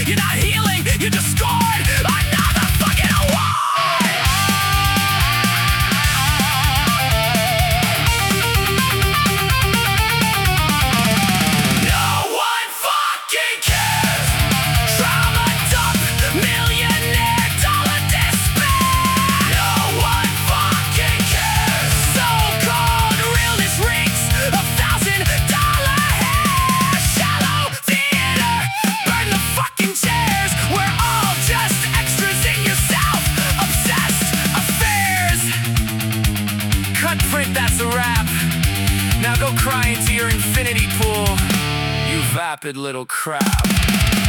You're not healing, you just scored another fucking award. No one fucking cares. Trauma dump, millionaire dollar despair. No one fucking cares. So-called realness rings $1,000 hair. Shallow theater, burn the fucking chairs. We're all just extras in yourself obsessed affairs. Cut print, that's a wrap. Now go cry into your infinity pool, you vapid little crap.